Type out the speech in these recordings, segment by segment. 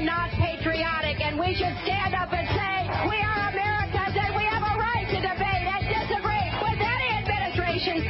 not patriotic, and we should stand up and say we are Americans and we have a right to debate and disagree with any administration.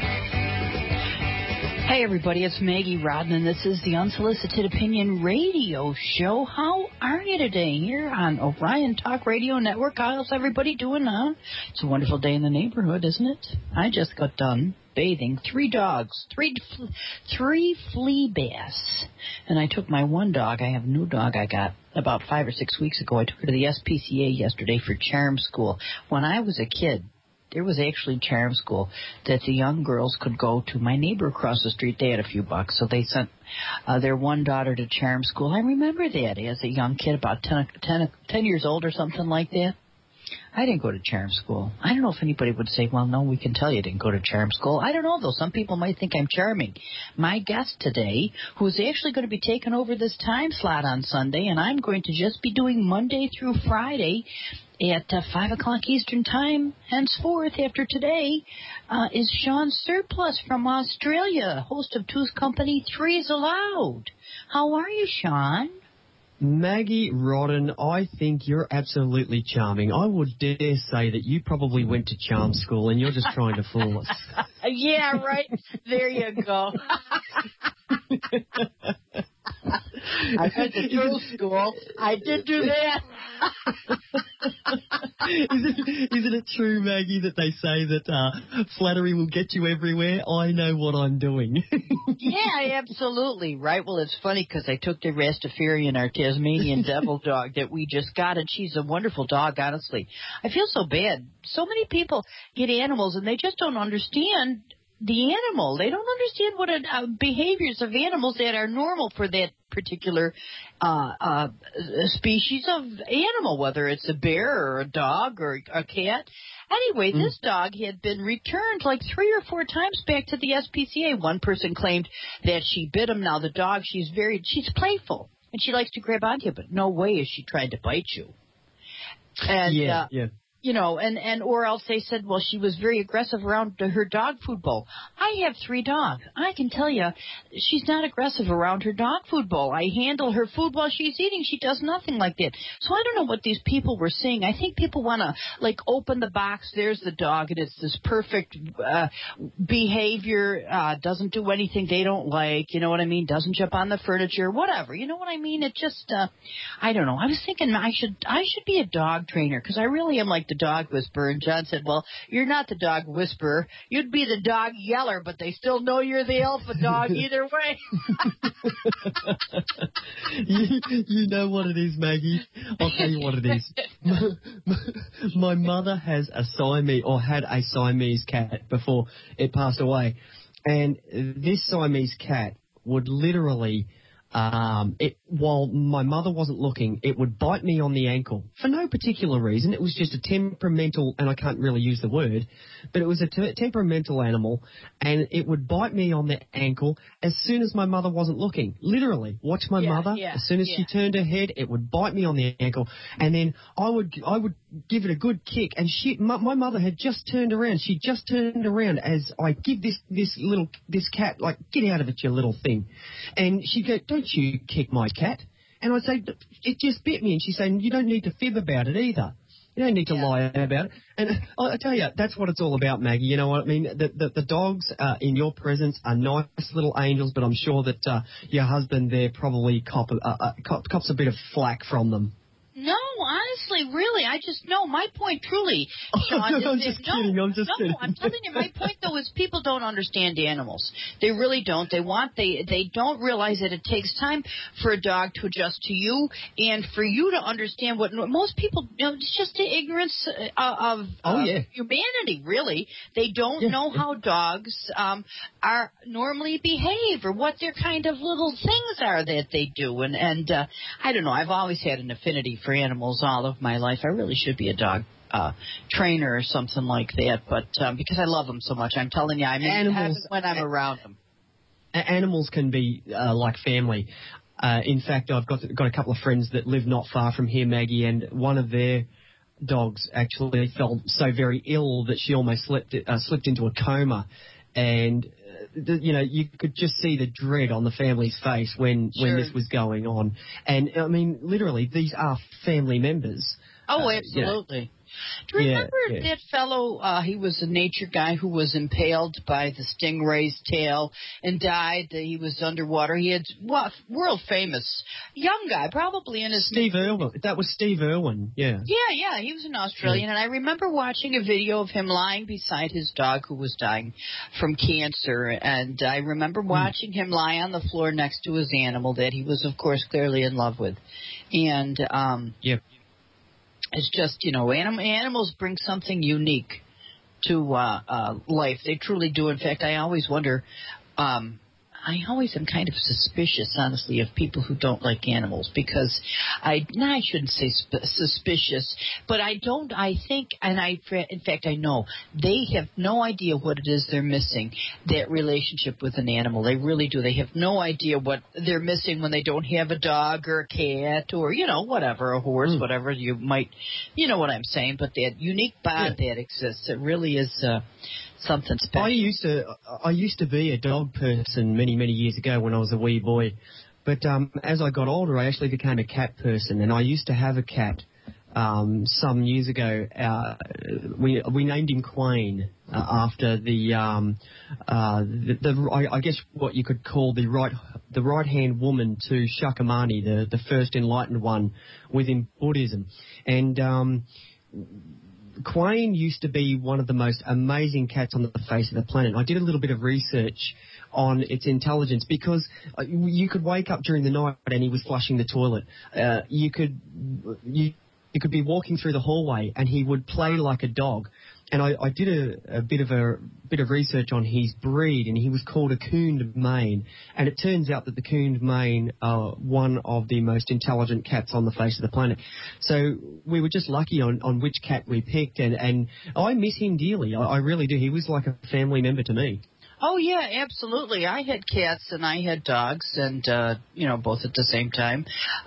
Hey, everybody, it's Maggie Rodden, and this is the Unsolicited Opinion Radio Show. How are you today here on Orion Talk Radio Network? How's everybody doing now? It's a wonderful day in the neighborhood, isn't it? I just got done bathing 3 dogs, three flea baths. And I took my one dog, I have a new dog I got about 5 or 6 weeks ago. I took her to the SPCA yesterday for charm school. When I was a kid, there was actually charm school that the young girls could go to. My neighbor across the street, they had a few bucks, so they sent their one daughter to charm school. I remember that as a young kid, about 10 years old or something like that. I didn't go to charm school. I don't know if anybody would say, well, no, we can tell you didn't go to charm school. I don't know, though. Some people might think I'm charming. My guest today, who is actually going to be taking over this time slot on Sunday, and I'm going to just be doing Monday through Friday at 5 o'clock Eastern Time, henceforth, after today, is Sean Surplus from Australia, host of Two's Company, Three's Allowed. How are you, Sean? Maggie Rodden, I think you're absolutely charming. I would dare say that you probably went to charm school and you're just trying to fool us. Yeah, right. There you go. I went to thrill school. I did do that. Isn't it true, Maggie, that they say that flattery will get you everywhere? I know what I'm doing. Yeah, absolutely. Right. Well, it's funny because I took the Rastafarian, our Tasmanian devil dog that we just got, and she's a wonderful dog, honestly. I feel so bad. So many people get animals, and they just don't understand the animal. They don't understand what behaviors of animals that are normal for that particular species of animal, whether it's a bear or a dog or a cat. Anyway, this dog had been returned like 3 or 4 times back to the SPCA. One person claimed that she bit him. Now, the dog, she's playful, and she likes to grab onto you, but no way is she trying to bite you. And, yeah. You know, or else they said, well, she was very aggressive around her dog food bowl. I have 3 dogs. I can tell you, she's not aggressive around her dog food bowl. I handle her food while she's eating. She does nothing like that. So I don't know what these people were saying. I think people want to, like, open the box. There's the dog, and it's this perfect behavior, doesn't do anything they don't like, you know what I mean, doesn't jump on the furniture, whatever. You know what I mean? It just, I don't know. I was thinking I should be a dog trainer because I really am like the dog whisperer. And John said, well, you're not the dog whisperer. You'd be the dog yeller, but they still know you're the alpha dog either way. You know what it is, Maggie? I'll tell you what it is. My mother has a Siamese, or had a Siamese cat before it passed away. And this Siamese cat would literally, while my mother wasn't looking, it would bite me on the ankle for no particular reason. It was just a temperamental, and I can't really use the word, but it was a temperamental animal, and it would bite me on the ankle as soon as my mother wasn't looking. Literally, watch my mother. As soon as she turned her head, it would bite me on the ankle, and then I would give it a good kick, and my mother had just turned around. She just turned around as I give this cat, like, get out of it, you little thing. And she'd go, don't you kick my cat. And I'd say, it just bit me. And she's saying, you don't need to fib about it either. You don't need to lie about it. And I tell you, that's what it's all about, Maggie. You know what I mean? The dogs in your presence are nice little angels, but I'm sure that your husband there probably cops a bit of flack from them. No, honestly, really, I just know. My point, truly, Sean, I'm just kidding. I'm telling you, my point, though, is people don't understand animals. They really don't. They don't realize that it takes time for a dog to adjust to you and for you to understand what most people, it's just the ignorance of humanity, really. They don't know how dogs are normally behave or what their kind of little things are that they do. And I don't know. I've always had an affinity for animals all of my life. I really should be a dog trainer or something like that, but because I love them so much, I'm telling you, I'm in heaven when I'm around them. Animals can be like family. In fact, I've got a couple of friends that live not far from here, Maggie, and one of their dogs actually felt so very ill that she almost slipped into a coma, and you could just see the dread on the family's face when this was going on. And, I mean, literally, these are family members. Oh, absolutely. Do you remember that fellow, he was a nature guy who was impaled by the stingray's tail and died? He was underwater. He had, world famous, young guy, probably in his... Steve Irwin. That was Steve Irwin, yeah. Yeah, he was an Australian. And I remember watching a video of him lying beside his dog who was dying from cancer. And I remember watching him lie on the floor next to his animal that he was, of course, clearly in love with. And... It's just, animals bring something unique to life. They truly do. In fact, I always wonder, I always am kind of suspicious, honestly, of people who don't like animals because I shouldn't say suspicious, but I think, in fact, I know they have no idea what it is they're missing, that relationship with an animal. They really do. They have no idea what they're missing when they don't have a dog or a cat or, whatever, a horse, whatever you might, what I'm saying, but that unique bond that exists, it really is something special. I used to be a dog person many years ago when I was a wee boy, but as I got older, I actually became a cat person, and I used to have a cat some years ago. We named him Quain after I guess what you could call the right hand woman to Shakyamuni, the first enlightened one within Buddhism, and Quain used to be one of the most amazing cats on the face of the planet. I did a little bit of research on its intelligence because you could wake up during the night and he was flushing the toilet. You could be walking through the hallway and he would play like a dog. And I did a bit of research on his breed, and he was called a Coon Maine. And it turns out that the Coon Maine are one of the most intelligent cats on the face of the planet. So we were just lucky on which cat we picked, and I miss him dearly. I really do. He was like a family member to me. Oh, yeah, absolutely. I had cats and I had dogs, and, both at the same time,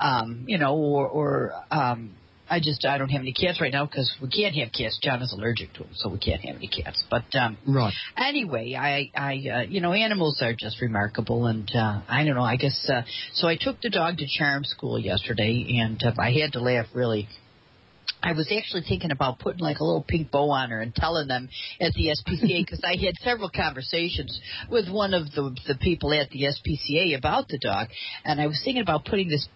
I don't have any cats right now because we can't have cats. John is allergic to them, so we can't have any cats. But right. Anyway, animals are just remarkable, and I don't know. I guess so. I took the dog to charm school yesterday, and I had to laugh really. I was actually thinking about putting like a little pink bow on her and telling them at the SPCA because I had several conversations with one of the people at the SPCA about the dog, and I was thinking about putting this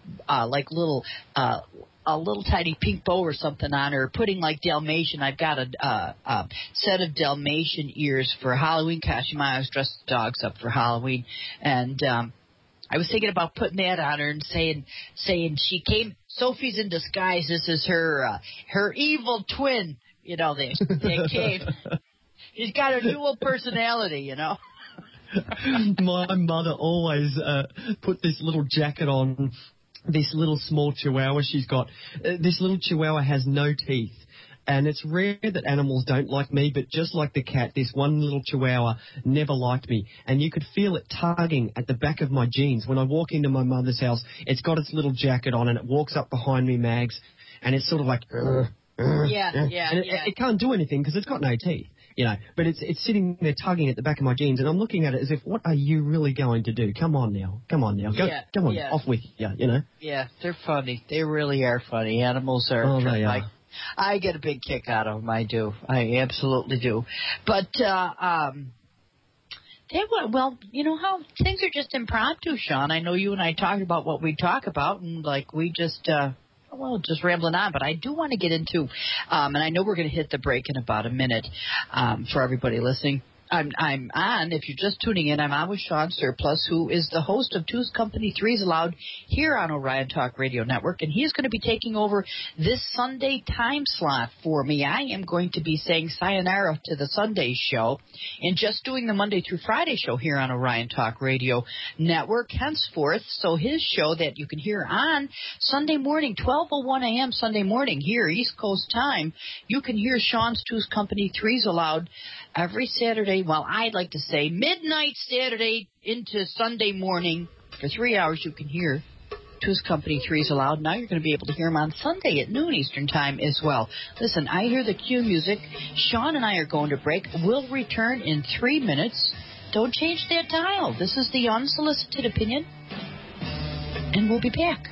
a little tiny pink bow or something on her, putting like Dalmatian. I've got a set of Dalmatian ears for Halloween costume. I always dress the dogs up for Halloween, and I was thinking about putting that on her and saying she came. Sophie's in disguise. This is her evil twin. They came. She's got a dual personality. My mother always put this little jacket on this little small chihuahua she's got. This little chihuahua has no teeth. And it's rare that animals don't like me, but just like the cat, this one little chihuahua never liked me. And you could feel it tugging at the back of my jeans. When I walk into my mother's house, it's got its little jacket on and it walks up behind me, Mags, and it's sort of like... It can't do anything because it's got no teeth, But it's sitting there tugging at the back of my jeans, and I'm looking at it as if, what are you really going to do? Come on now. Come on, off with you, Yeah, they're funny. They really are funny. Animals are... Oh, they are. I get a big kick out of them. I do. I absolutely do. But, how things are just impromptu, Sean. I know you and I talked about what we talk about, and we just, just rambling on. But I do want to get into, and I know we're going to hit the break in about a minute for everybody listening. I'm on, if you're just tuning in, I'm on with Sean Surplus, who is the host of Two's Company, Three's Allowed here on Orion Talk Radio Network, and he's going to be taking over this Sunday time slot for me. I am going to be saying sayonara to the Sunday show and just doing the Monday through Friday show here on Orion Talk Radio Network henceforth. So his show that you can hear on Sunday morning, 12:01 a.m. Sunday morning here, East Coast time, you can hear Sean's Two's Company, Three's Allowed every Saturday. Well, I'd like to say midnight Saturday into Sunday morning. For 3 hours, you can hear Two's Company, Three's Allowed. Now you're going to be able to hear them on Sunday at noon Eastern Time as well. Listen, I hear the cue music. Sean and I are going to break. We'll return in 3 minutes. Don't change that dial. This is the unsolicited opinion, and we'll be back.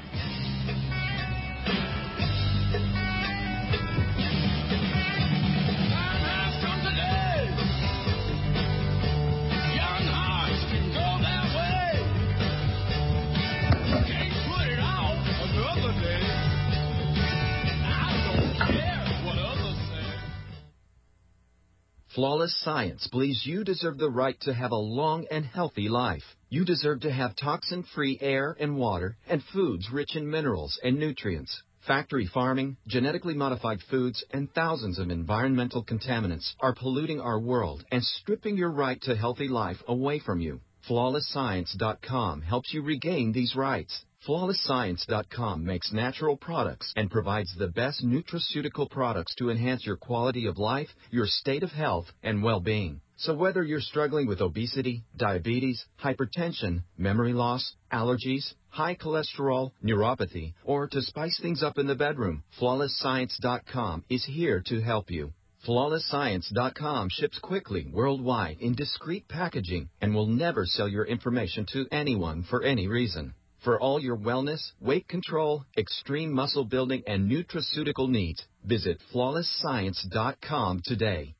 Flawless Science believes you deserve the right to have a long and healthy life. You deserve to have toxin-free air and water and foods rich in minerals and nutrients. Factory farming, genetically modified foods, and thousands of environmental contaminants are polluting our world and stripping your right to healthy life away from you. FlawlessScience.com helps you regain these rights. FlawlessScience.com makes natural products and provides the best nutraceutical products to enhance your quality of life, your state of health, and well-being. So whether you're struggling with obesity, diabetes, hypertension, memory loss, allergies, high cholesterol, neuropathy, or to spice things up in the bedroom, FlawlessScience.com is here to help you. FlawlessScience.com ships quickly worldwide in discreet packaging and will never sell your information to anyone for any reason. For all your wellness, weight control, extreme muscle building, and nutraceutical needs, visit FlawlessScience.com today.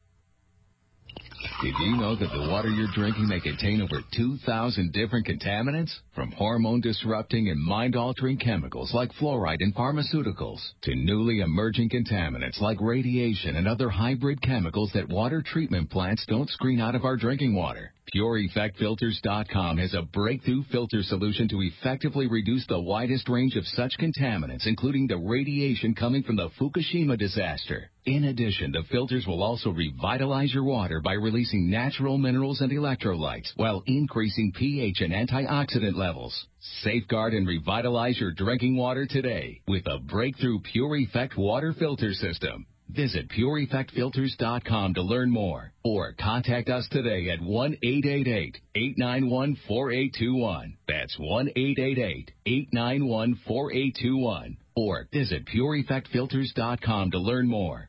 Did you know that the water you're drinking may contain over 2,000 different contaminants? From hormone-disrupting and mind-altering chemicals like fluoride in pharmaceuticals to newly emerging contaminants like radiation and other hybrid chemicals that water treatment plants don't screen out of our drinking water. PureEffectFilters.com has a breakthrough filter solution to effectively reduce the widest range of such contaminants, including the radiation coming from the Fukushima disaster. In addition, the filters will also revitalize your water by releasing natural minerals and electrolytes while increasing pH and antioxidant levels. Safeguard and revitalize your drinking water today with a breakthrough Pure Effect water filter system. Visit PureEffectFilters.com to learn more or contact us today at 1-888-891-4821. That's 1-888-891-4821 or visit PureEffectFilters.com to learn more.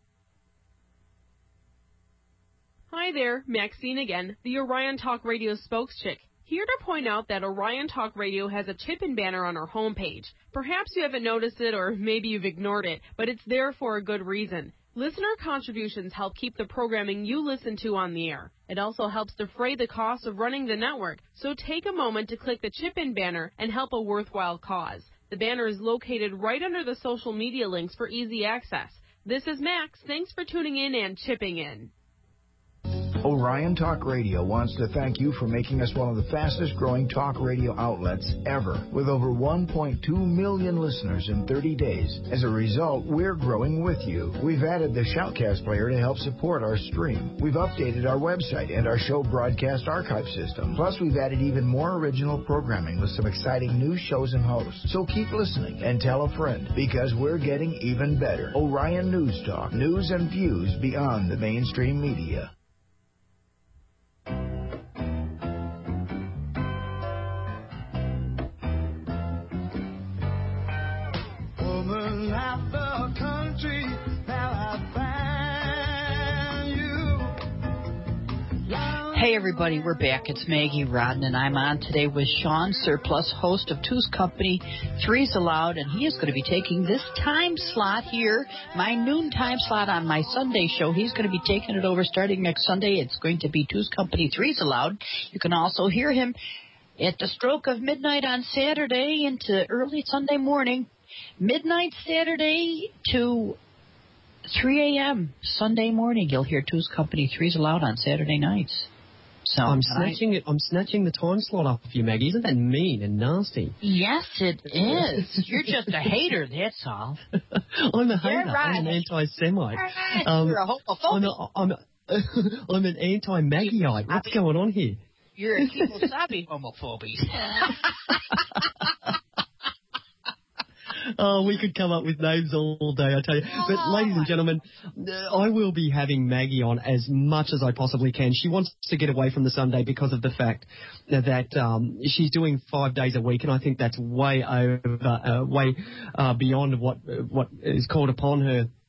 Hi there, Maxine again, the Orion Talk Radio spokeschick. Here to point out that Orion Talk Radio has a chip-in banner on our homepage. Perhaps you haven't noticed it or maybe you've ignored it, but it's there for a good reason. Listener contributions help keep the programming you listen to on the air. It also helps defray the cost of running the network, so take a moment to click the chip-in banner and help a worthwhile cause. The banner is located right under the social media links for easy access. This is Max. Thanks for tuning in and chipping in. Orion Talk Radio wants to thank you for making us one of the fastest growing talk radio outlets ever, with over 1.2 million listeners in 30 days. As a result, we're growing with you. We've added the Shoutcast player to help support our stream. We've updated our website and our show broadcast archive system. Plus, we've added even more original programming with some exciting new shows and hosts. So keep listening and tell a friend, because we're getting even better. Orion News Talk, news and views beyond the mainstream media. Hey everybody, we're back. It's Maggie Rodden, and I'm on today with Sean Surplus, host of Two's Company, Three's Allowed, and he is going to be taking this time slot here, my noon time slot on my Sunday show. He's going to be taking it over starting next Sunday. It's going to be Two's Company, Three's Allowed. You can also hear him at the stroke of midnight on Saturday into early Sunday morning, midnight Saturday to 3 a.m. Sunday morning. You'll hear Two's Company, Three's Allowed on Saturday nights. So I'm snatching the time slot off of you, Maggie. Isn't that mean and nasty? Yes, it is. You're just a hater, that's all. I'm a hater. You're right. I'm an anti-Semite. You're a homophobic. I'm an anti-Maggieite. What's going on here? You're a Kimosabi homophobe. Oh, we could come up with names all day, I tell you. But, ladies and gentlemen, I will be having Maggie on as much as I possibly can. She wants to get away from the Sunday because of the fact that she's doing 5 days a week, and I think that's way beyond what is called upon her.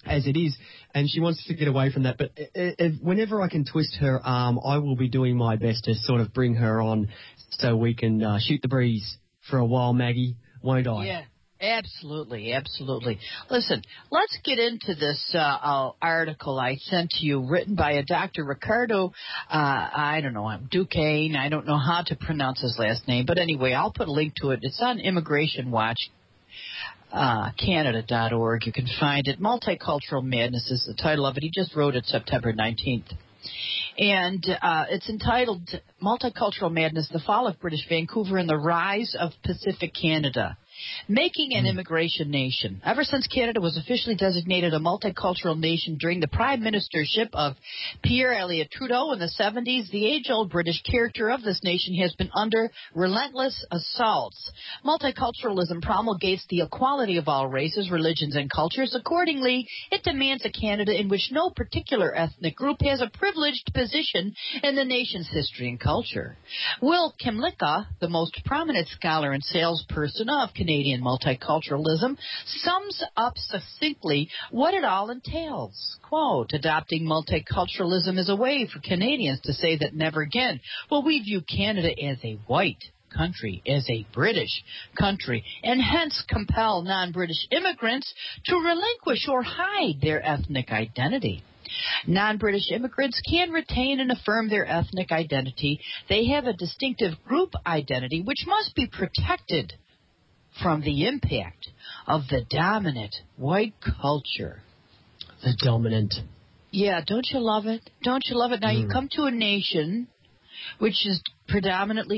as it is, and she wants to get away from that. But whenever I can twist her arm, I will be doing my best to sort of bring her on so we can shoot the breeze for a while, Maggie, won't I? Yeah. Absolutely, absolutely. Listen, let's get into this article I sent to you, written by a Dr. Ricardo, I don't know, Duquesne. I don't know how to pronounce his last name, but anyway, I'll put a link to it. It's on Immigration Watch. Canada.org. You can find it. Multicultural Madness is the title of it. He just wrote it September 19th. And it's entitled Multicultural Madness, The Fall of British Vancouver and the Rise of Pacific Canada. Making an immigration nation. Ever since Canada was officially designated a multicultural nation during the prime ministership of Pierre Elliott Trudeau in the 70s, the age-old British character of this nation has been under relentless assaults. Multiculturalism promulgates the equality of all races, religions, and cultures. Accordingly, it demands a Canada in which no particular ethnic group has a privileged position in the nation's history and culture. Will Kymlicka, the most prominent scholar and salesperson of Canadian multiculturalism, sums up succinctly what it all entails. Quote, adopting multiculturalism is a way for Canadians to say that never again will we view Canada as a white country, as a British country, and hence compel non-British immigrants to relinquish or hide their ethnic identity. Non-British immigrants can retain and affirm their ethnic identity. They have a distinctive group identity which must be protected from the impact of the dominant white culture. The dominant. Yeah, don't you love it? Don't you love it? Now, you come to a nation which is predominantly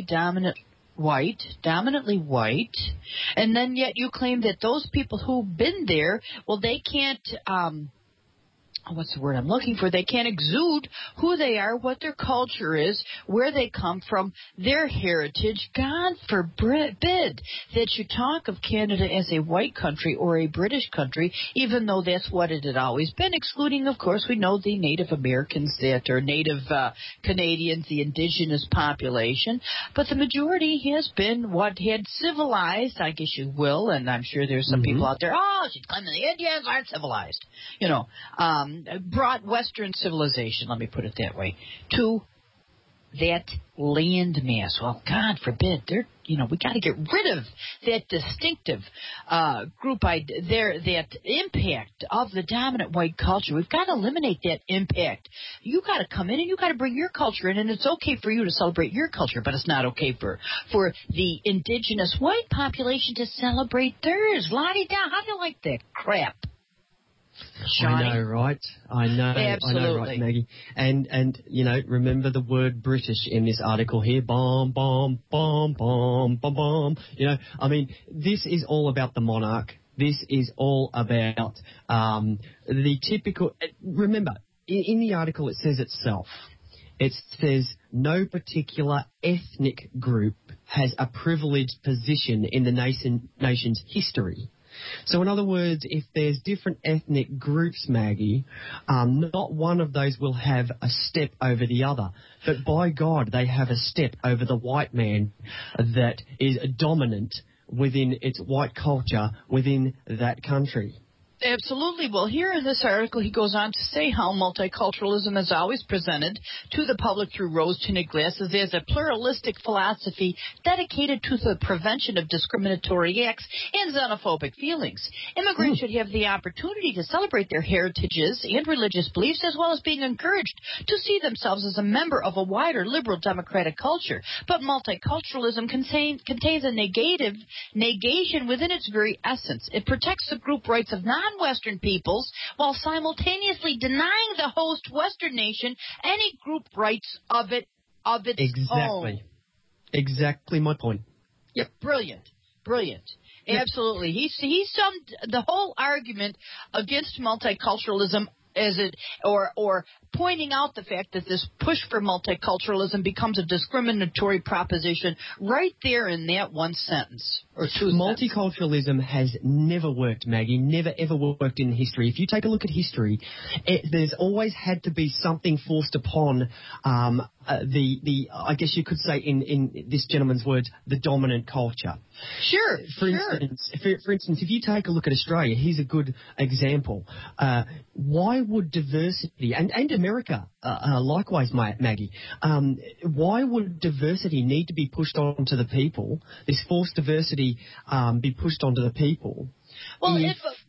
dominantly white, and then yet you claim that those people who've been there, well, they can't... what's the word I'm looking for? They can't exude who they are, what their culture is, where they come from, their heritage. God forbid that you talk of Canada as a white country or a British country, even though that's what it had always been, excluding, of course, we know the Native Americans that are Native Canadians, the indigenous population. But the majority has been what had civilized, I guess you will, and I'm sure there's some people out there, she's claiming the Indians aren't civilized. You know, brought Western civilization, let me put it that way, to that land mass. Well, God forbid, we got to get rid of that distinctive group, that impact of the dominant white culture. We've got to eliminate that impact. You got to come in and you got to bring your culture in, and it's okay for you to celebrate your culture, but it's not okay for the indigenous white population to celebrate theirs. La-di-da, how do you like that crap? Shawnee? I know, right? I know, right, Maggie. And remember the word British in this article here. Bomb, bomb, bomb, bomb, bomb, bomb. This is all about the monarch. This is all about the typical... Remember, in the article it says itself. It says no particular ethnic group has a privileged position in the nation's history. So in other words, if there's different ethnic groups, Maggie, not one of those will have a step over the other. But by God, they have a step over the white man that is dominant within its white culture within that country. Absolutely. Well, here in this article, he goes on to say how multiculturalism is always presented to the public through rose-tinted glasses as a pluralistic philosophy dedicated to the prevention of discriminatory acts and xenophobic feelings. Immigrants should have the opportunity to celebrate their heritages and religious beliefs, as well as being encouraged to see themselves as a member of a wider liberal democratic culture. But multiculturalism contains a negation within its very essence. It protects the group rights of non-Western peoples while simultaneously denying the host Western nation any group rights of its own. Exactly my point. Yep, brilliant. Yep. Absolutely. He summed the whole argument against multiculturalism or pointing out the fact that this push for multiculturalism becomes a discriminatory proposition right there in that one sentence. Or 2 cents. Multiculturalism has never worked, Maggie, never ever worked in history. If you take a look at history, there's always had to be something forced upon I guess you could say in this gentleman's words, the dominant culture. Sure. For instance, if you take a look at Australia, here's a good example. Why would diversity, and America likewise, Maggie, why would diversity need to be pushed onto the people, this forced diversity be pushed onto the people? Well,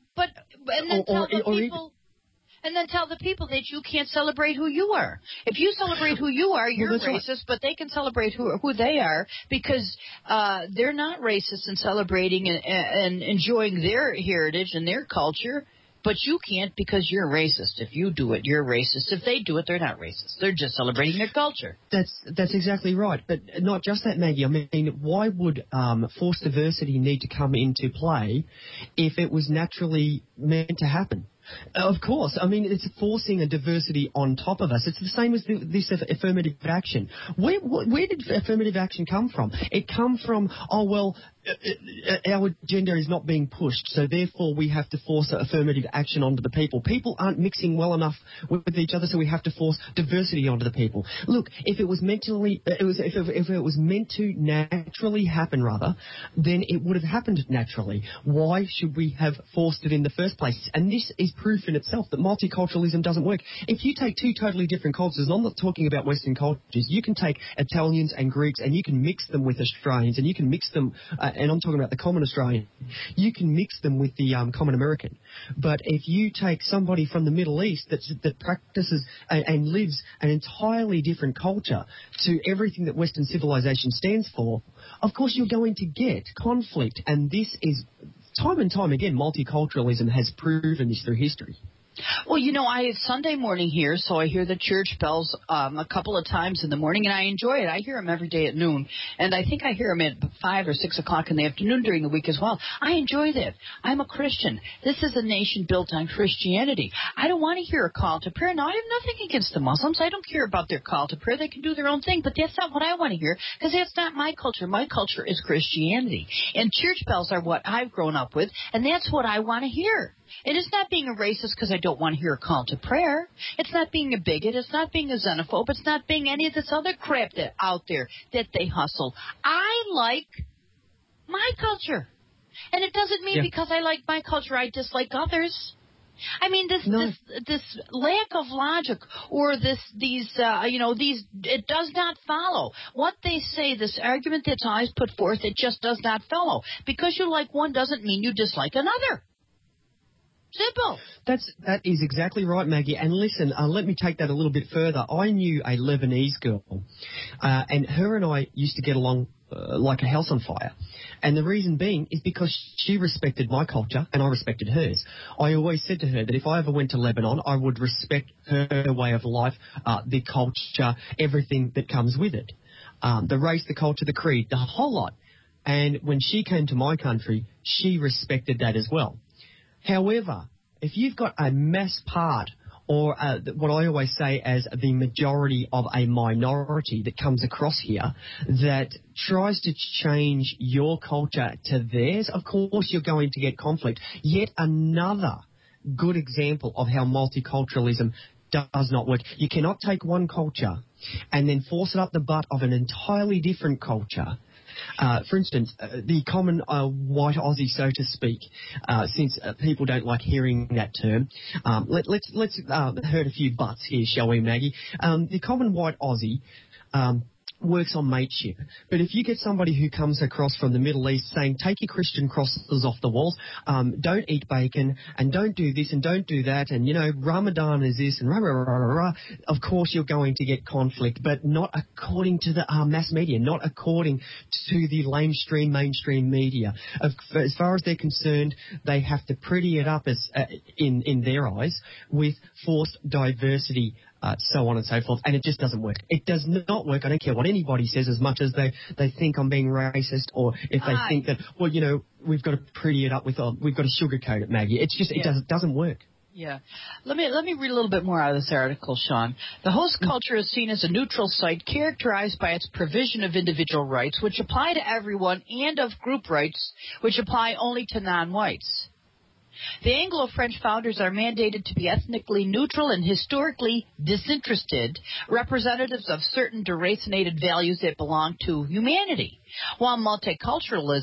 and then tell the people that you can't celebrate who you are. If you celebrate who you are, you're racist, right. But they can celebrate who they are because they're not racist and celebrating and enjoying their heritage and their culture. But you can't because you're racist. If you do it, you're racist. If they do it, they're not racist. They're just celebrating their culture. That's exactly right. But not just that, Maggie. I mean, why would forced diversity need to come into play if it was naturally meant to happen? Of course. I mean, it's forcing a diversity on top of us. It's the same as this affirmative action. Where did affirmative action come from? It come from, our gender is not being pushed, so therefore we have to force affirmative action onto the people. People aren't mixing well enough with each other, so we have to force diversity onto the people. Look, if it was meant to naturally happen, then it would have happened naturally. Why should we have forced it in the first place? And this is proof in itself that multiculturalism doesn't work. If you take two totally different cultures, and I'm not talking about Western cultures, you can take Italians and Greeks and you can mix them with Australians and you can mix them, and I'm talking about the common Australian, you can mix them with the common American. But if you take somebody from the Middle East that practices and lives an entirely different culture to everything that Western civilization stands for, of course you're going to get conflict, and this is time and time again, multiculturalism has proven this through history. Well, it's Sunday morning here, so I hear the church bells a couple of times in the morning, and I enjoy it. I hear them every day at noon, and I think I hear them at 5 or 6 o'clock in the afternoon during the week as well. I enjoy that. I'm a Christian. This is a nation built on Christianity. I don't want to hear a call to prayer. Now, I have nothing against the Muslims. I don't care about their call to prayer. They can do their own thing, but that's not what I want to hear because that's not my culture. My culture is Christianity, and church bells are what I've grown up with, and that's what I want to hear. It is not being a racist because I don't want to hear a call to prayer. It's not being a bigot. It's not being a xenophobe. It's not being any of this other crap that out there that they hustle. I like my culture. And it doesn't mean because I like my culture I dislike others. I mean, this lack of logic or it does not follow. What they say, this argument that's always put forth, it just does not follow. Because you like one doesn't mean you dislike another. Simple. That is exactly right, Maggie. And listen, let me take that a little bit further. I knew a Lebanese girl, and her and I used to get along like a house on fire. And the reason being is because she respected my culture and I respected hers. I always said to her that if I ever went to Lebanon, I would respect her way of life, the culture, everything that comes with it. The race, the culture, the creed, the whole lot. And when she came to my country, she respected that as well. However, if you've got a mass part or what I always say as the majority of a minority that comes across here that tries to change your culture to theirs, of course you're going to get conflict. Yet another good example of how multiculturalism does not work. You cannot take one culture and then force it up the butt of an entirely different culture. For instance, the common white Aussie, so to speak, since people don't like hearing that term, let's hurt a few butts here, shall we, Maggie? The common white Aussie works on mateship. But if you get somebody who comes across from the Middle East saying, take your Christian crosses off the walls, don't eat bacon, and don't do this and don't do that, and, Ramadan is this, and of course you're going to get conflict, but not according to the mass media, not according to the mainstream media. As far as they're concerned, they have to pretty it up as in their eyes with forced diversity, so on and so forth, and it just doesn't work. It does not work. I don't care what anybody says, as much as they think I'm being racist, or if they think that, we've got to pretty it up with, we've got to sugarcoat it, Maggie. It's just, it doesn't work. Yeah. Let me read a little bit more out of this article, Sean. The host culture is seen as a neutral site characterized by its provision of individual rights, which apply to everyone, and of group rights, which apply only to non-whites. The Anglo-French founders are mandated to be ethnically neutral and historically disinterested representatives of certain deracinated values that belong to humanity, while multicultural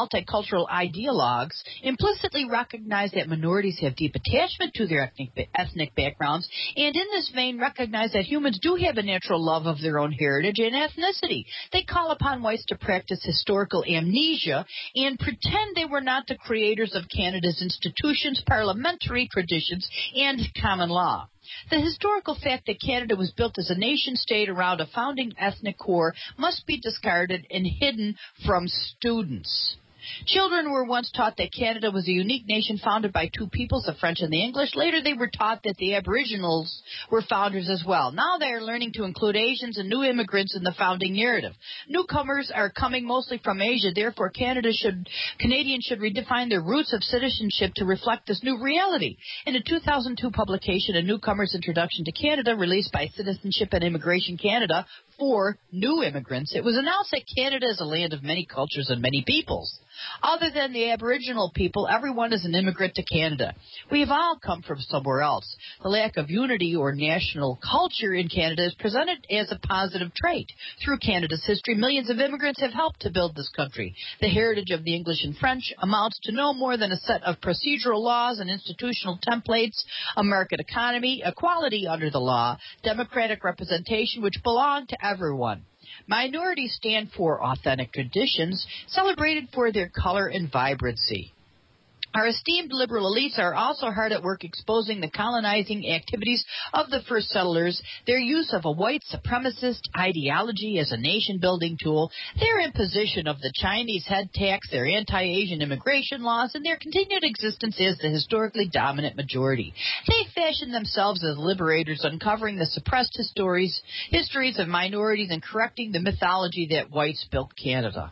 ideologues implicitly recognize that minorities have deep attachment to their ethnic backgrounds, and in this vein recognize that humans do have a natural love of their own heritage and ethnicity. They call upon whites to practice historical amnesia and pretend they were not the creators of Canada's institutions, parliamentary traditions, and common law. The historical fact that Canada was built as a nation-state around a founding ethnic core must be discarded and hidden from students. Children were once taught that Canada was a unique nation founded by two peoples, the French and the English. Later, they were taught that the Aboriginals were founders as well. Now they are learning to include Asians and new immigrants in the founding narrative. Newcomers are coming mostly from Asia. Therefore, Canadians should redefine their roots of citizenship to reflect this new reality. In a 2002 publication, A Newcomer's Introduction to Canada, released by Citizenship and Immigration Canada for new immigrants, it was announced that Canada is a land of many cultures and many peoples. Other than the Aboriginal people, everyone is an immigrant to Canada. We have all come from somewhere else. The lack of unity or national culture in Canada is presented as a positive trait. Through Canada's history, millions of immigrants have helped to build this country. The heritage of the English and French amounts to no more than a set of procedural laws and institutional templates, a market economy, equality under the law, democratic representation, which belong to everyone. Minorities stand for authentic traditions, celebrated for their color and vibrancy. Our esteemed liberal elites are also hard at work exposing the colonizing activities of the first settlers, their use of a white supremacist ideology as a nation-building tool, their imposition of the Chinese head tax, their anti-Asian immigration laws, and their continued existence as the historically dominant majority. They fashion themselves as liberators, uncovering the suppressed histories of minorities and correcting the mythology that whites built Canada.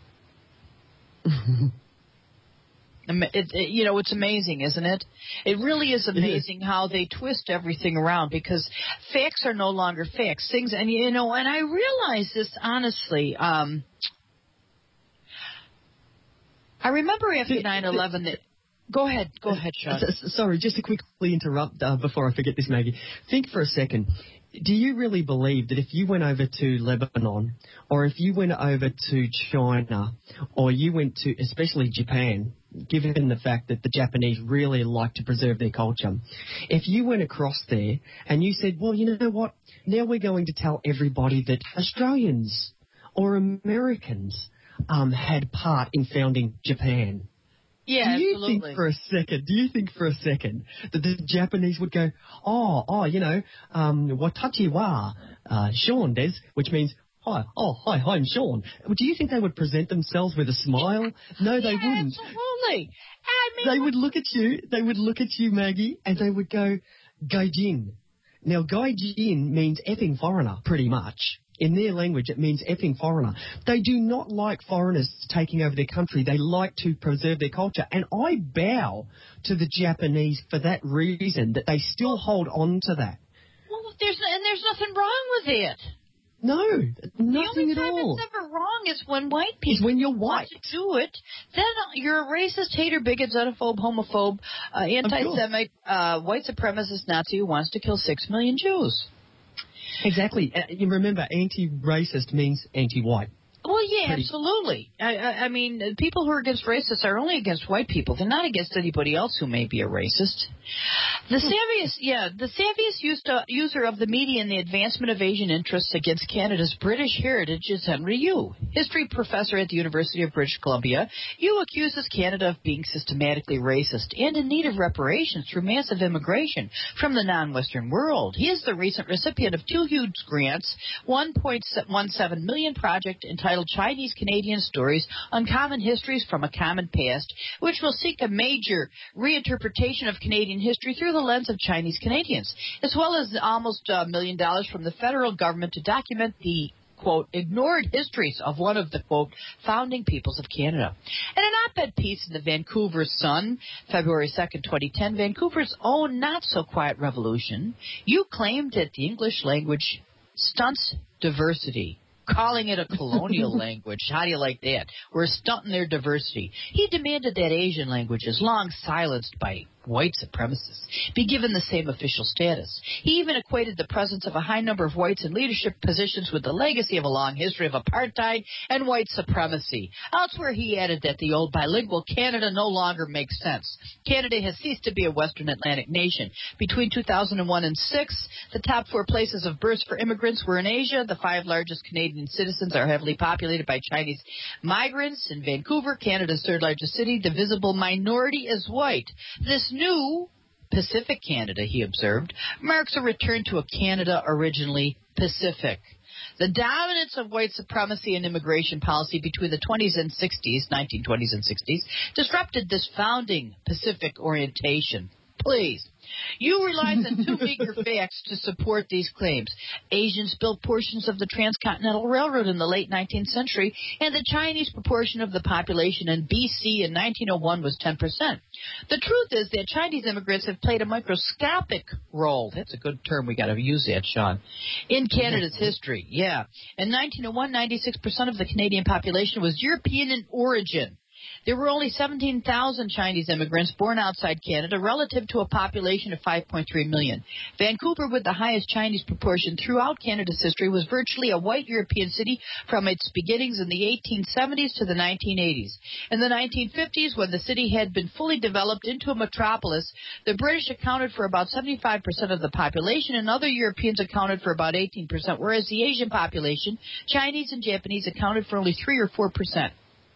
It's amazing, isn't it? It really is amazing how they twist everything around, because facts are no longer facts. And I realize this honestly. I remember after 9/11 that. Go ahead, Sean. Sorry, just to quickly interrupt before I forget this, Maggie. Think for a second. Do you really believe that if you went over to Lebanon, or if you went over to China, or you went to especially Japan, given the fact that the Japanese really like to preserve their culture, if you went across there and you said, well, you know what, now we're going to tell everybody that Australians or Americans had part in founding Japan. Yeah, do you absolutely. think for a second that the Japanese would go, watachi wa Sean des, which means, hi, I'm Sean. Do you think they would present themselves with a smile? No, they wouldn't. Absolutely. They would look at you, Maggie, and they would go, Gaijin. Now, Gaijin means effing foreigner, pretty much. In their language, it means effing foreigner. They do not like foreigners taking over their country. They like to preserve their culture. And I bow to the Japanese for that reason, that they still hold on to that. Well, there's nothing wrong with it. No, nothing at all. The only time it's ever wrong is when white people is when you're white. want to do it. Then you're a racist, hater, bigot, xenophobe, homophobe, anti-Semitic, white supremacist Nazi who wants to kill 6 million Jews. Exactly. You remember, anti-racist means anti-white. Well, yeah, absolutely. I mean, people who are against racists are only against white people. They're not against anybody else who may be a racist. The savviest user of the media in the advancement of Asian interests against Canada's British heritage is Henry Yu, history professor at the University of British Columbia. Yu accuses Canada of being systematically racist and in need of reparations through massive immigration from the non-Western world. He is the recent recipient of 2 huge grants, $1.17 million project entitled Chinese-Canadian Stories, Uncommon Histories from a Common Past, which will seek a major reinterpretation of Canadian history through the lens of Chinese Canadians, as well as almost $1 million from the federal government to document the quote, ignored histories of one of the, quote, founding peoples of Canada. In an op-ed piece in the Vancouver Sun, February 2nd, 2010, Vancouver's own not-so-quiet revolution, you claimed that the English language stunts diversity, calling it a colonial language. How do you like that? We're stunting their diversity. He demanded that Asian languages, long silenced by white supremacists, be given the same official status. He even equated the presence of a high number of whites in leadership positions with the legacy of a long history of apartheid and white supremacy. Elsewhere, he added that the old bilingual Canada no longer makes sense. Canada has ceased to be a Western Atlantic nation. Between 2001 and 2006, the top 4 places of births for immigrants were in Asia. The 5 largest Canadian citizens are heavily populated by Chinese migrants. In Vancouver, Canada's 3rd largest city, the visible minority is white. This new Pacific Canada, he observed, marks a return to a Canada originally Pacific. The dominance of white supremacy and immigration policy between the 20s and 60s, 1920s and 60s, disrupted this founding Pacific orientation. Please. You relied on 2 meager facts to support these claims. Asians built portions of the Transcontinental Railroad in the late 19th century, and the Chinese proportion of the population in BC in 1901 was 10%. The truth is that Chinese immigrants have played a microscopic role. That's a good term. We got to use that, Sean. In Canada's history, yeah. In 1901, 96% of the Canadian population was European in origin. There were only 17,000 Chinese immigrants born outside Canada relative to a population of 5.3 million. Vancouver, with the highest Chinese proportion throughout Canada's history, was virtually a white European city from its beginnings in the 1870s to the 1980s. In the 1950s, when the city had been fully developed into a metropolis, the British accounted for about 75% of the population, and other Europeans accounted for about 18%, whereas the Asian population, Chinese and Japanese, accounted for only 3 or 4%.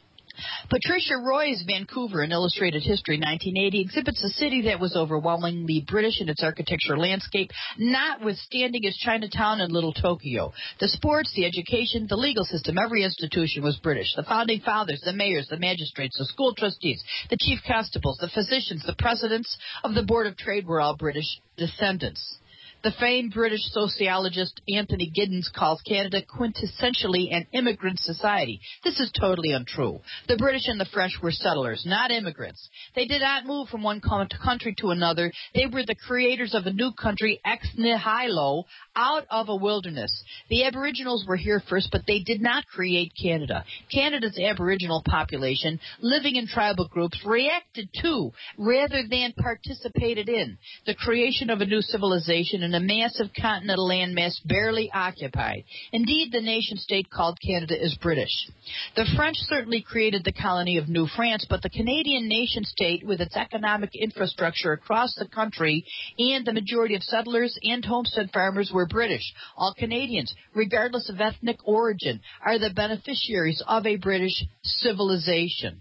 Patricia Roy's Vancouver, An Illustrated History, 1980, exhibits a city that was overwhelmingly British in its architectural landscape, notwithstanding its Chinatown and Little Tokyo. The sports, the education, the legal system, every institution was British. The founding fathers, the mayors, the magistrates, the school trustees, the chief constables, the physicians, the presidents of the Board of Trade were all British descendants. The famed British sociologist Anthony Giddens calls Canada quintessentially an immigrant society. This is totally untrue. The British and the French were settlers, not immigrants. They did not move from one country to another. They were the creators of a new country ex nihilo, out of a wilderness. The Aboriginals were here first, but they did not create Canada. Canada's Aboriginal population, living in tribal groups, reacted to, rather than participated in, the creation of a new civilization in a massive continental landmass barely occupied. Indeed, the nation-state called Canada is British. The French certainly created the colony of New France, but the Canadian nation-state, with its economic infrastructure across the country and the majority of settlers and homestead farmers, were British. All Canadians, regardless of ethnic origin, are the beneficiaries of a British civilization.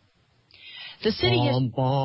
The city has...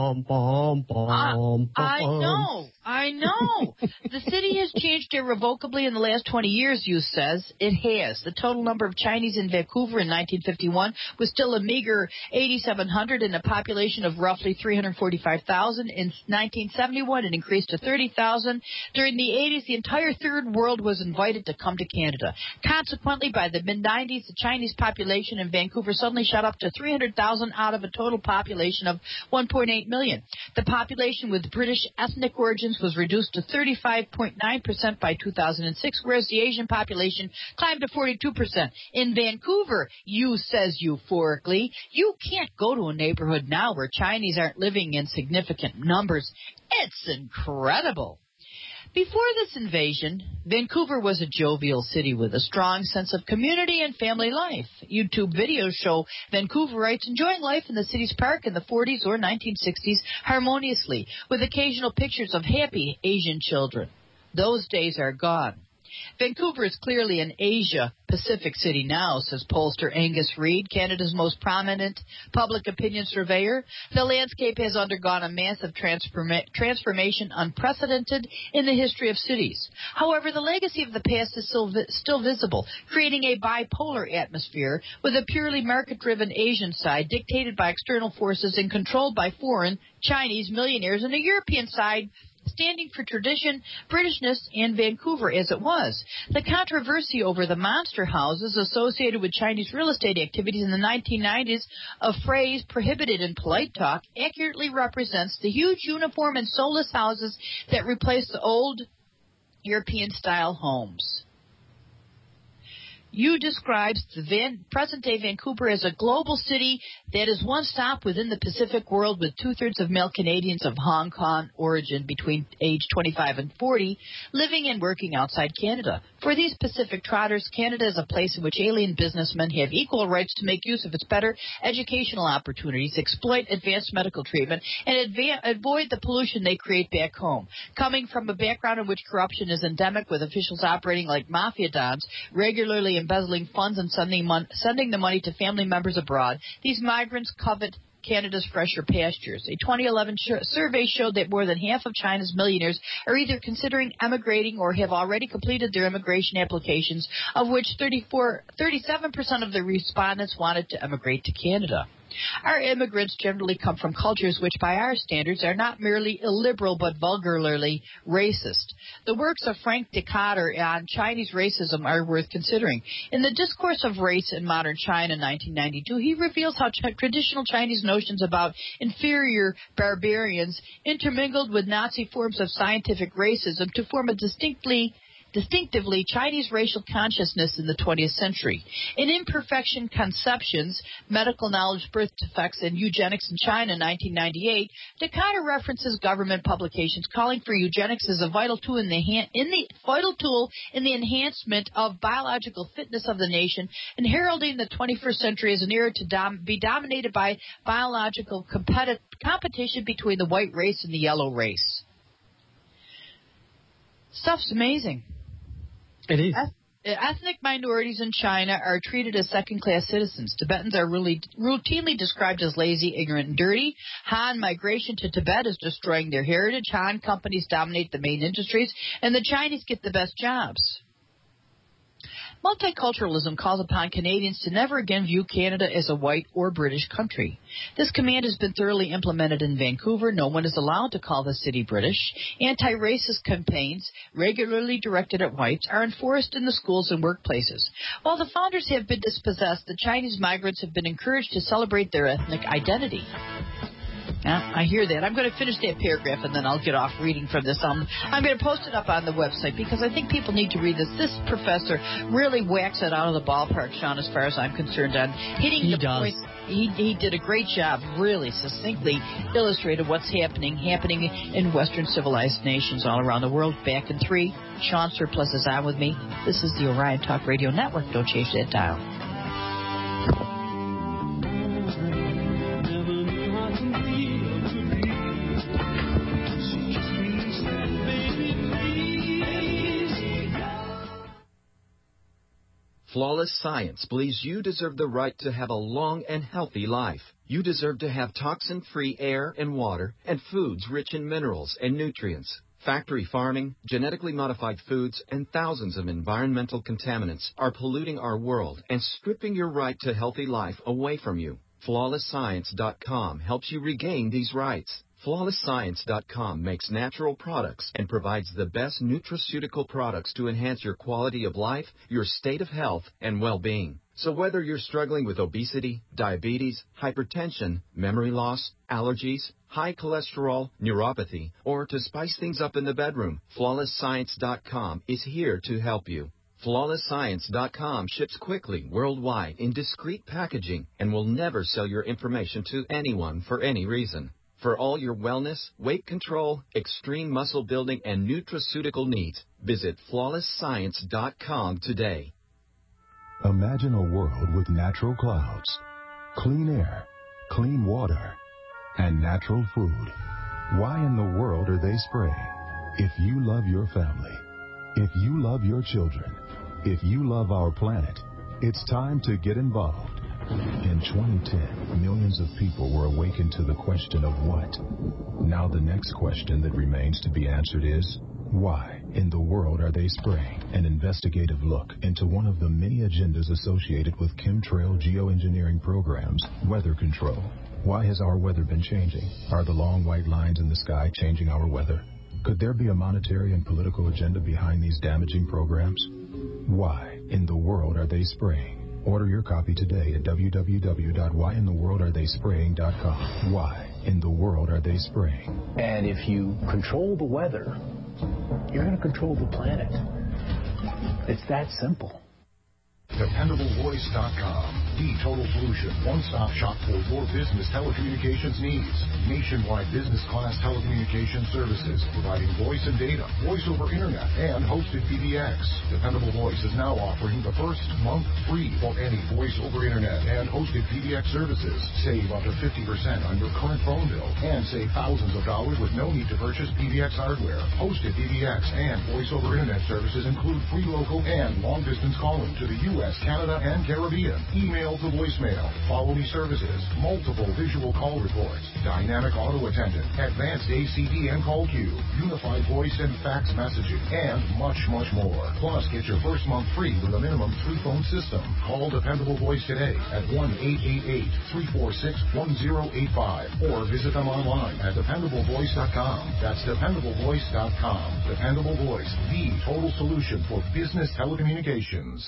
I know. The city has changed irrevocably in the last 20 years, Hughes says. It has. The total number of Chinese in Vancouver in 1951 was still a meager 8,700 in a population of roughly 345,000. In 1971, it increased to 30,000. During the 80s, the entire third world was invited to come to Canada. Consequently, by the mid-90s, the Chinese population in Vancouver suddenly shot up to 300,000 out of a total population of 1.8 million. The population with British ethnic origins was reduced to 35.9% by 2006, whereas the Asian population climbed to 42%. In Vancouver, says euphorically, you can't go to a neighborhood now where Chinese aren't living in significant numbers. It's incredible. Before this invasion, Vancouver was a jovial city with a strong sense of community and family life. YouTube videos show Vancouverites enjoying life in the city's park in the 40s or 1960s harmoniously, with occasional pictures of happy Asian children. Those days are gone. Vancouver is clearly an Asia-Pacific city now, says pollster Angus Reid, Canada's most prominent public opinion surveyor. The landscape has undergone a massive transformation unprecedented in the history of cities. However, the legacy of the past is still visible, creating a bipolar atmosphere with a purely market-driven Asian side dictated by external forces and controlled by foreign Chinese millionaires, and a European side standing for tradition, Britishness, and Vancouver as it was. The controversy over the monster houses associated with Chinese real estate activities in the 1990s, a phrase prohibited in polite talk, accurately represents the huge uniform and soulless houses that replaced the old European-style homes. You describes the present-day Vancouver as a global city that is one stop within the Pacific world, with two-thirds of male Canadians of Hong Kong origin between age 25 and 40 living and working outside Canada. For these Pacific trotters, Canada is a place in which alien businessmen have equal rights to make use of its better educational opportunities, exploit advanced medical treatment, and avoid the pollution they create back home. Coming from a background in which corruption is endemic, with officials operating like mafia dons, regularly embezzling funds and sending the money to family members abroad, these migrants covet Canada's fresher pastures. A 2011 survey showed that more than half of China's millionaires are either considering emigrating or have already completed their immigration applications, of which 37% of the respondents wanted to emigrate to Canada. Our immigrants generally come from cultures which, by our standards, are not merely illiberal but vulgarly racist. The works of Frank Decatur on Chinese racism are worth considering. In the Discourse of Race in Modern China, 1992, he reveals how traditional Chinese notions about inferior barbarians intermingled with Nazi forms of scientific racism to form a distinctively Chinese racial consciousness in the 20th century. In Imperfection Conceptions, Medical Knowledge, Birth Defects, and Eugenics in China, 1998, Decatur references government publications calling for eugenics as a vital tool in the enhancement of biological fitness of the nation, and heralding the 21st century as an era to be dominated by biological competition between the white race and the yellow race. Stuff's amazing. It is. Ethnic minorities in China are treated as second-class citizens. Tibetans are really routinely described as lazy, ignorant, and dirty. Han migration to Tibet is destroying their heritage. Han companies dominate the main industries, and the Chinese get the best jobs. Multiculturalism calls upon Canadians to never again view Canada as a white or British country. This command has been thoroughly implemented in Vancouver. No one is allowed to call the city British. Anti-racist campaigns, regularly directed at whites, are enforced in the schools and workplaces. While the founders have been dispossessed, the Chinese migrants have been encouraged to celebrate their ethnic identity. I hear that. I'm going to finish that paragraph and then I'll get off reading from this. I'm going to post it up on the website because I think people need to read this. This professor really whacks it out of the ballpark, Sean, as far as I'm concerned, on hitting the point. He did a great job, really succinctly illustrated what's happening in Western civilized nations all around the world. Back in 3, Sean Surplus is on with me. This is the Orion Talk Radio Network. Don't change that dial. Flawless Science believes you deserve the right to have a long and healthy life. You deserve to have toxin-free air and water and foods rich in minerals and nutrients. Factory farming, genetically modified foods, and thousands of environmental contaminants are polluting our world and stripping your right to healthy life away from you. FlawlessScience.com helps you regain these rights. FlawlessScience.com makes natural products and provides the best nutraceutical products to enhance your quality of life, your state of health, and well-being. So whether you're struggling with obesity, diabetes, hypertension, memory loss, allergies, high cholesterol, neuropathy, or to spice things up in the bedroom, FlawlessScience.com is here to help you. FlawlessScience.com ships quickly worldwide in discreet packaging and will never sell your information to anyone for any reason. For all your wellness, weight control, extreme muscle building, and nutraceutical needs, visit FlawlessScience.com today. Imagine a world with natural clouds, clean air, clean water, and natural food. Why in the world are they spraying? If you love your family, if you love your children, if you love our planet, it's time to get involved. In 2010, millions of people were awakened to the question of what. Now the next question that remains to be answered is, why in the world are they spraying? An investigative look into one of the many agendas associated with chemtrail geoengineering programs, weather control. Why has our weather been changing? Are the long white lines in the sky changing our weather? Could there be a monetary and political agenda behind these damaging programs? Why in the world are they spraying? Order your copy today at www.whyintheworldaretheyspraying.com. Why in the world are they spraying? And if you control the weather, you're going to control the planet. It's that simple. DependableVoice.com, the total solution, one-stop shop for your business telecommunications needs. Nationwide business class telecommunications services, providing voice and data, voice over internet, and hosted PBX. Dependable Voice is now offering the first month free for any voice over internet and hosted PBX services. Save up to 50% on your current phone bill and save thousands of dollars with no need to purchase PBX hardware. Hosted PBX and voice over internet services include free local and long-distance calling to the U.S., Canada, and Caribbean. Email to voicemail, follow-me services, multiple visual call reports, dynamic auto attendant, advanced ACD and call queue, unified voice and fax messaging, and much, much more. Plus, get your first month free with a minimum 3-phone system. Call Dependable Voice today at 1-888-346-1085 or visit them online at dependablevoice.com. That's dependablevoice.com. Dependable Voice, the total solution for business telecommunications.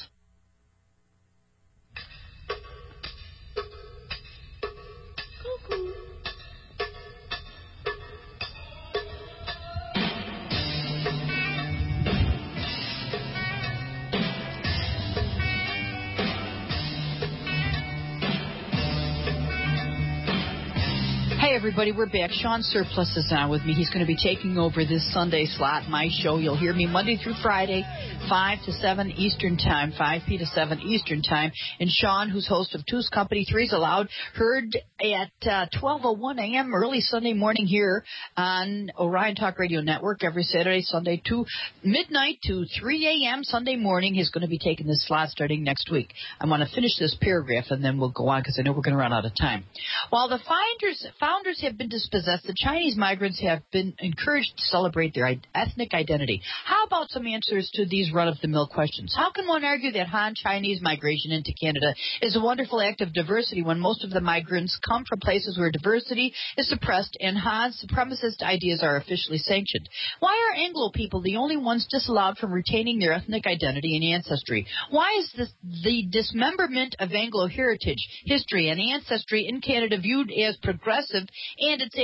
Hey, everybody, we're back. Sean Surplus is on with me. He's going to be taking over this Sunday slot, my show. You'll hear me Monday through Friday, 5 to 7 Eastern Time, 5 p. to 7 Eastern Time. And Sean, who's host of Two's Company, Three's Allowed, heard at 12:01 a.m. early Sunday morning here on Orion Talk Radio Network every Saturday, Sunday, midnight to 3 a.m. Sunday morning. He's going to be taking this slot starting next week. I want to finish this paragraph, and then we'll go on because I know we're going to run out of time. While the founders have been dispossessed, the Chinese migrants have been encouraged to celebrate their ethnic identity. How about some answers to these run-of-the-mill questions? How can one argue that Han Chinese migration into Canada is a wonderful act of diversity when most of the migrants come from places where diversity is suppressed and Han supremacist ideas are officially sanctioned? Why are Anglo people the only ones disallowed from retaining their ethnic identity and ancestry? Why is the dismemberment of Anglo heritage, history, and ancestry in Canada viewed as progressive and its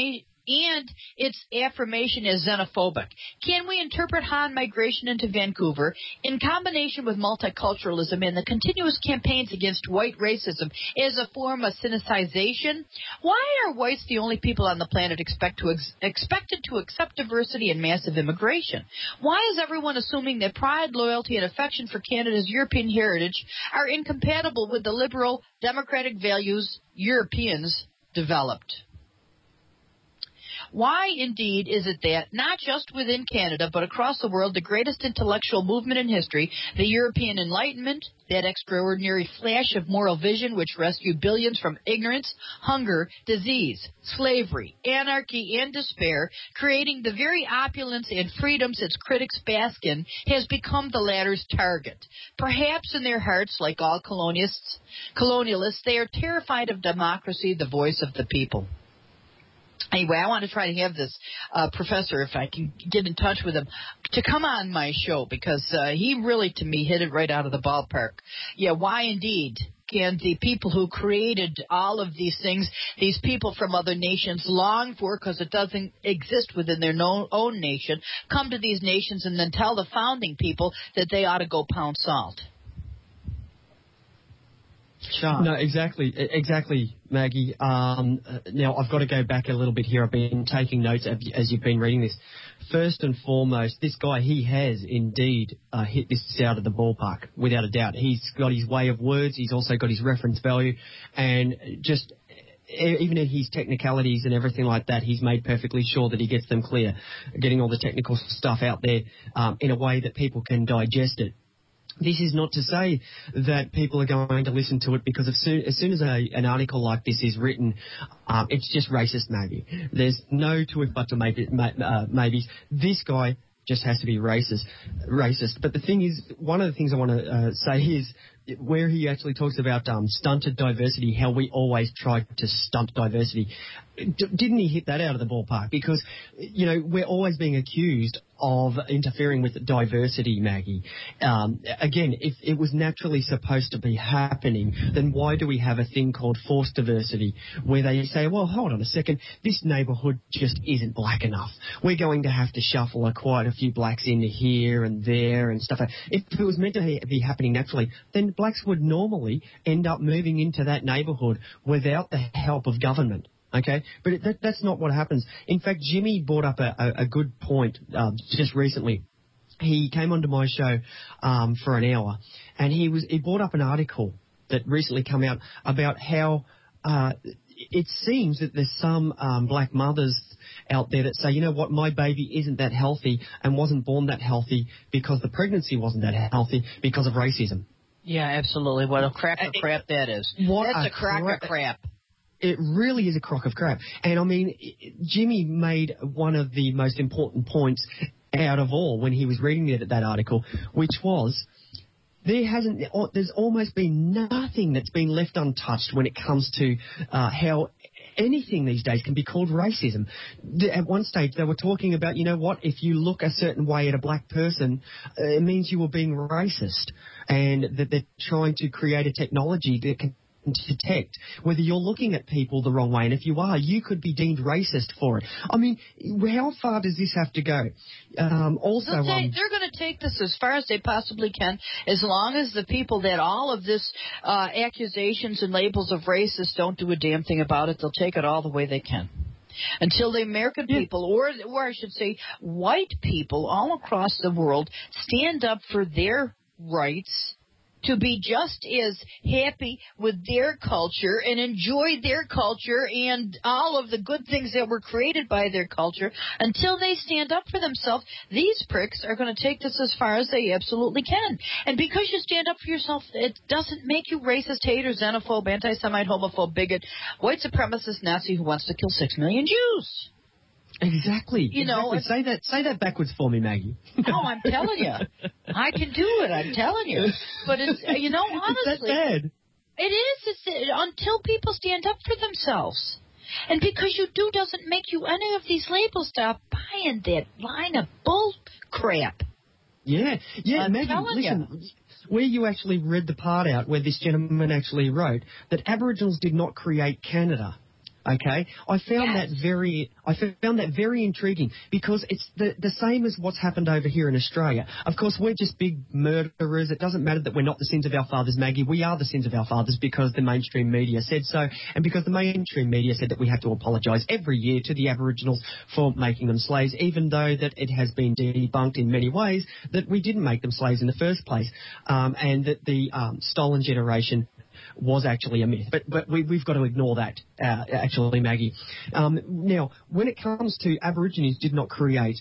affirmation is xenophobic? Can we interpret Han migration into Vancouver in combination with multiculturalism and the continuous campaigns against white racism as a form of cynicization? Why are whites the only people on the planet expected to accept diversity and massive immigration? Why is everyone assuming that pride, loyalty, and affection for Canada's European heritage are incompatible with the liberal democratic values Europeans developed? Why, indeed, is it that, not just within Canada, but across the world, the greatest intellectual movement in history, the European Enlightenment, that extraordinary flash of moral vision which rescued billions from ignorance, hunger, disease, slavery, anarchy, and despair, creating the very opulence and freedoms its critics bask in, has become the latter's target. Perhaps in their hearts, like all colonialists, they are terrified of democracy, the voice of the people. Anyway, I want to try to have this professor, if I can get in touch with him, to come on my show because he really, to me, hit it right out of the ballpark. Yeah, why indeed can the people who created all of these things, these people from other nations long for, because it doesn't exist within their own nation, come to these nations and then tell the founding people that they ought to go pound salt? Sean. No, exactly, Maggie. Now, I've got to go back a little bit here. I've been taking notes as you've been reading this. First and foremost, this guy, he has indeed hit this out of the ballpark, without a doubt. He's got his way of words. He's also got his reference value. And just even in his technicalities and everything like that, he's made perfectly sure that he gets them clear, getting all the technical stuff out there in a way that people can digest it. This is not to say that people are going to listen to it because as soon as an article like this is written, it's just racist, maybe. There's no to it but to maybes. This guy just has to be racist. But the thing is, one of the things I want to say is where he actually talks about stunted diversity, how we always try to stunt diversity. didn't he hit that out of the ballpark? Because, we're always being accused of interfering with diversity, Maggie. Again, if it was naturally supposed to be happening, then why do we have a thing called forced diversity where they say, well, hold on a second, this neighbourhood just isn't black enough. We're going to have to shuffle quite a few blacks into here and there and stuff. If it was meant to be happening naturally, then blacks would normally end up moving into that neighbourhood without the help of government. Okay, but that's not what happens. In fact, Jimmy brought up a good point just recently. He came onto my show for an hour, and he brought up an article that recently come out about how it seems that there's some black mothers out there that say, you know what, my baby isn't that healthy and wasn't born that healthy because the pregnancy wasn't that healthy because of racism. Yeah, absolutely. What a crock of crap that is. That's a crock of crap. It really is a crock of crap. And, I mean, Jimmy made one of the most important points out of all when he was reading that article, which was there's almost been nothing that's been left untouched when it comes to how anything these days can be called racism. At one stage, they were talking about, you know what, if you look a certain way at a black person, it means you were being racist, and that they're trying to create a technology that can detect whether you're looking at people the wrong way, and if you are, you could be deemed racist for it. I mean, how far does this have to go? They're going to take this as far as they possibly can, as long as the people that all of this accusations and labels of racist don't do a damn thing about it. They'll take it all the way they can. Until the American people, or I should say white people all across the world, stand up for their rights to be just as happy with their culture and enjoy their culture and all of the good things that were created by their culture, until they stand up for themselves, these pricks are going to take this as far as they absolutely can. And because you stand up for yourself, it doesn't make you racist, hater, xenophobe, anti-Semite, homophobe, bigot, white supremacist, Nazi who wants to kill 6 million Jews. Exactly. Say that backwards for me, Maggie. Oh, I'm telling you. I can do it, I'm telling you. But it's, honestly. It's that bad. It is. It's until people stand up for themselves. And because you do doesn't make you any of these labels. Stop buying that line of bull crap. Yeah, I'm Maggie, listen, where you actually read the part out where this gentleman actually wrote that Aboriginals did not create Canada. Okay, I found that very intriguing, because it's the same as what's happened over here in Australia. Of course, we're just big murderers. It doesn't matter that we're not the sins of our fathers, Maggie. We are the sins of our fathers because the mainstream media said so, and because the mainstream media said that we have to apologise every year to the Aboriginals for making them slaves, even though that it has been debunked in many ways that we didn't make them slaves in the first place, and that the stolen generation was actually a myth. But we've got to ignore that, actually, Maggie. Now, when it comes to Aborigines did not create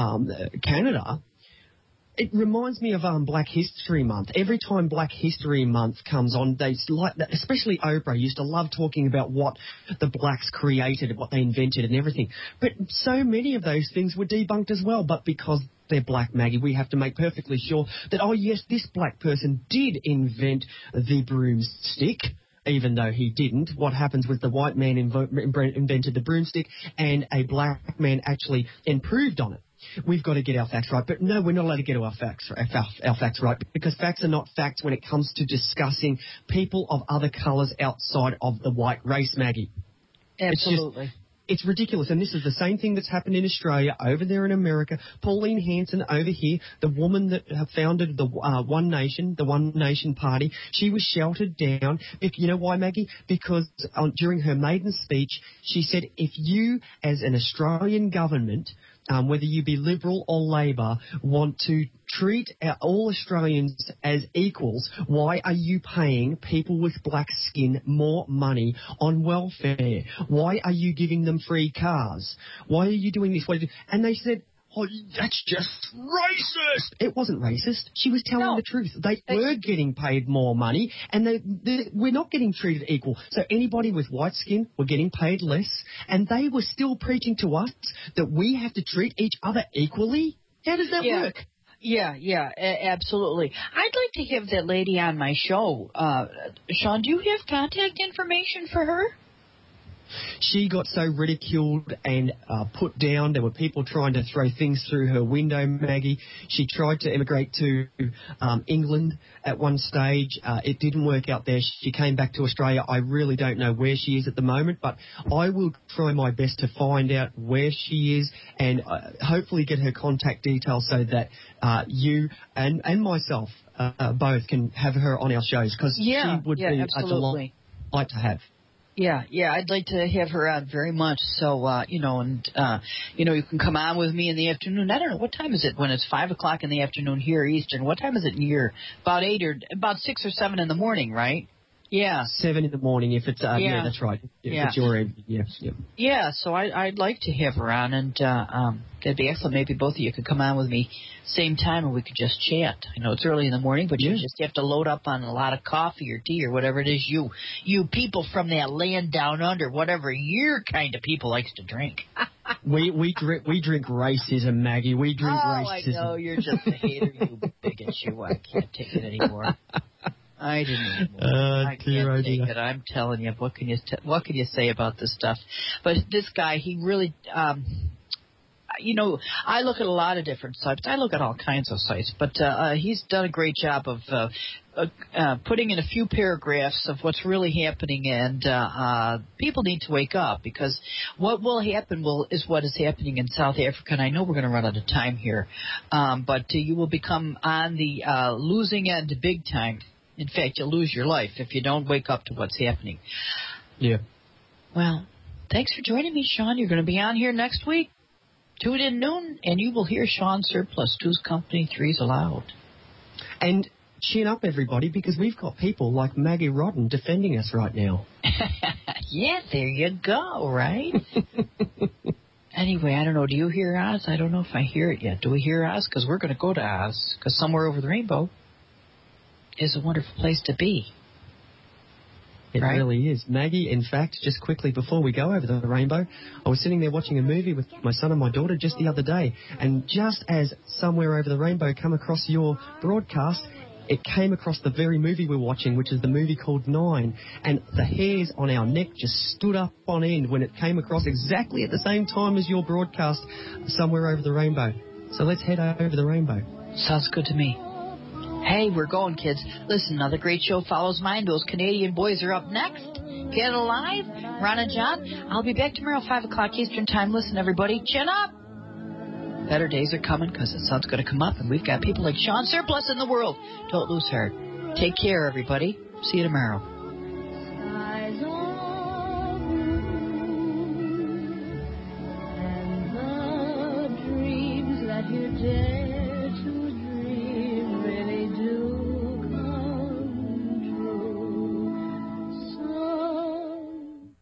Canada, it reminds me of Black History Month. Every time Black History Month comes on, they like, especially Oprah used to love talking about what the blacks created, what they invented and everything. But so many of those things were debunked as well. But because they're black, Maggie, we have to make perfectly sure that, oh, yes, this black person did invent the broomstick, even though he didn't. What happens was the white man invented the broomstick and a black man actually improved on it. We've got to get our facts right. But no, we're not allowed to get our facts right, because facts are not facts when it comes to discussing people of other colours outside of the white race, Maggie. Absolutely. It's ridiculous, and this is the same thing that's happened in Australia, over there in America. Pauline Hanson over here, the woman that founded the One Nation Party, she was sheltered down. You know why, Maggie? Because during her maiden speech, she said, if you, as an Australian government, whether you be Liberal or Labor, want to treat all Australians as equals, why are you paying people with black skin more money on welfare? Why are you giving them free cars? Why are you doing this? And they said, oh, that's just racist. It wasn't racist. She was telling the truth. They were getting paid more money, and we're not getting treated equal. So anybody with white skin were getting paid less, and they were still preaching to us that we have to treat each other equally? How does that work? Yeah, absolutely. I'd like to have that lady on my show. Sean, do you have contact information for her? She got so ridiculed and put down. There were people trying to throw things through her window, Maggie. She tried to immigrate to England at one stage. It didn't work out there. She came back to Australia. I really don't know where she is at the moment, but I will try my best to find out where she is and hopefully get her contact details so that you and myself both can have her on our shows, because she would be absolutely. a delight to have. Yeah, I'd like to have her on very much. So, you can come on with me in the afternoon. I don't know, what time is it when it's 5 o'clock in the afternoon here Eastern? What time is it here? About 6 or 7 in the morning, right? Yeah. 7 in the morning if it's, yeah, that's right. If it's your evening, yes. Yeah. Yeah, so I'd like to have her on, and that'd be excellent. Maybe both of you could come on with me same time and we could just chat. I know it's early in the morning, but you just have to load up on a lot of coffee or tea or whatever it is you people from that land down under, whatever your kind of people likes to drink. We drink racism, Maggie. We drink racism. I know, you're just a hater, you bigot, you. I can't take it anymore. I can't take it. I'm telling you, what can you say about this stuff? But this guy, he really, I look at a lot of different sites. I look at all kinds of sites, but he's done a great job of putting in a few paragraphs of what's really happening, and people need to wake up, because what will happen is what is happening in South Africa, and I know we're going to run out of time here, but you will become on the losing end big time. In fact, you'll lose your life if you don't wake up to what's happening. Yeah. Well, thanks for joining me, Sean. You're going to be on here next week. Tune in noon, and you will hear Sean Surplus, Two's Company, Three's Allowed. And chin up, everybody, because we've got people like Maggie Rodden defending us right now. Yeah, there you go, right? Anyway, I don't know. Do you hear Oz? I don't know if I hear it yet. Do we hear Oz? Because we're going to go to Oz, because somewhere over the rainbow is a wonderful place to be. It really is. Maggie, in fact, just quickly before we go over the rainbow, I was sitting there watching a movie with my son and my daughter just the other day, and just as Somewhere Over the Rainbow came across your broadcast, it came across the very movie we're watching, which is the movie called 9, and the hairs on our neck just stood up on end when it came across exactly at the same time as your broadcast, Somewhere Over the Rainbow. So let's head over the rainbow. Sounds good to me. Hey, we're going, kids. Listen, another great show follows mine. Those Canadian boys are up next. Get Alive, Ron and John. I'll be back tomorrow, 5 o'clock Eastern Time. Listen, everybody, chin up. Better days are coming, because the sun's going to come up, and we've got people like Sean Surplus in the world. Don't lose heart. Take care, everybody. See you tomorrow.